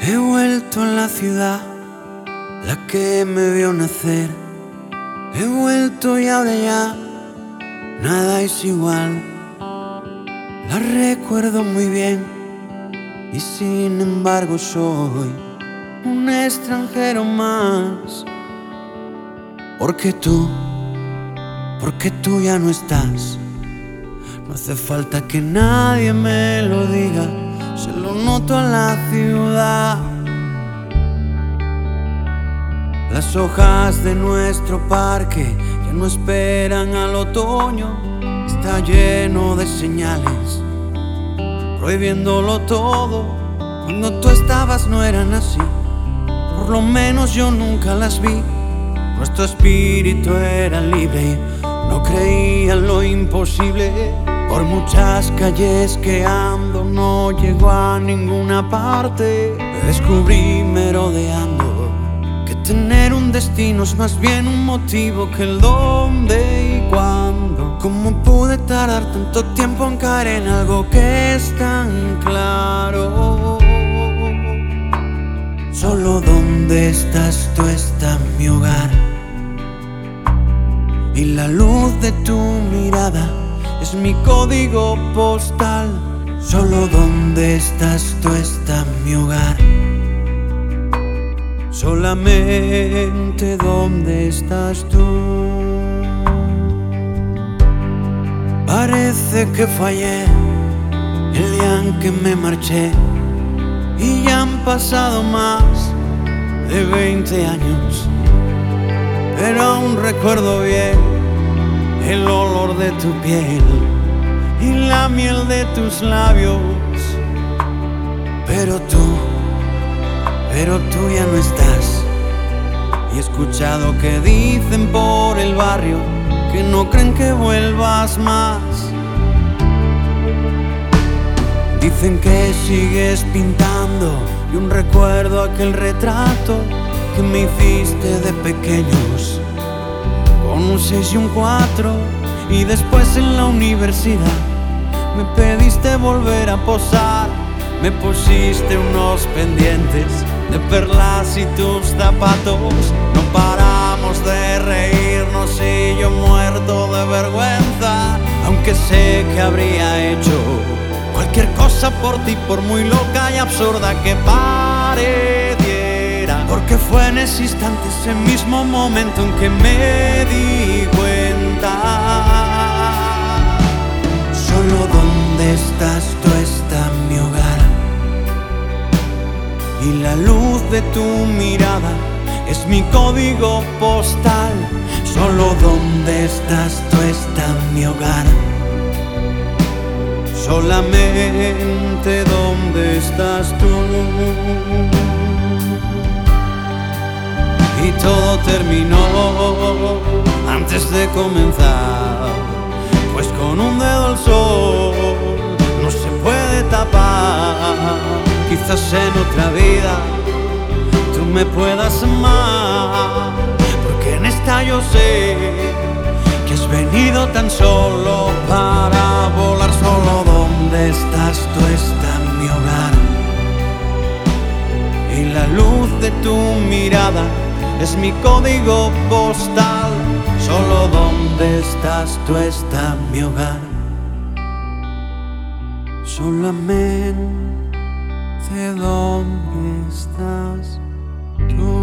He vuelto a la ciudad, la que me vio nacer. He vuelto y ahora ya nada es igual. La recuerdo muy bien y sin embargo soy un extranjero más. Porque tú ya no estás. No hace falta que nadie me lo diga, se lo noto a la ciudad. Las hojas de nuestro parque ya no esperan al otoño. Está lleno de señales prohibiéndolo todo. Cuando tú estabas no eran así, por lo menos yo nunca las vi. Nuestro espíritu era libre y no creía en lo imposible. Por muchas calles que ando no llego a ninguna parte. Descubrí merodeando que tener un destino es más bien un motivo que el dónde y cuándo. ¿Cómo pude tardar tanto tiempo en caer en algo que es tan claro? Solo donde estás tú está mi hogar, y la luz de tu mirada es mi código postal. Solo donde estás tú está mi hogar, solamente donde estás tú. Parece que fallé el día en que me marché, y ya han pasado más de 20 años, pero aún recuerdo bien el olor de tu piel y la miel de tus labios. Pero tú ya no estás. Y he escuchado que dicen por el barrio que no creen que vuelvas más. Dicen que sigues pintando y un recuerdo aquel retrato que me hiciste de pequeños, con un 6 y un 4, y después en la universidad me pediste volver a posar. Me pusiste unos pendientes de perlas y tus zapatos. No paramos de reírnos y yo muerto de vergüenza, aunque sé que habría hecho cualquier cosa por ti, por muy loca y absurda que pareciera. Porque fue en ese instante, ese mismo momento en que me di cuenta. Solo donde estás tú está mi hogar, y la luz de tu mirada es mi código postal. Solo donde estás tú está mi hogar, solamente donde estás tú. Y todo terminó antes de comenzar, pues con un dedo el sol no se puede tapar. Quizás en otra vida tú me puedas amar, porque en esta yo sé que has venido tan solo para volar. Solo donde estás tú está mi hogar, y la luz de tu mirada es mi código postal. Solo donde estás tú está mi hogar, solamente donde estás tú.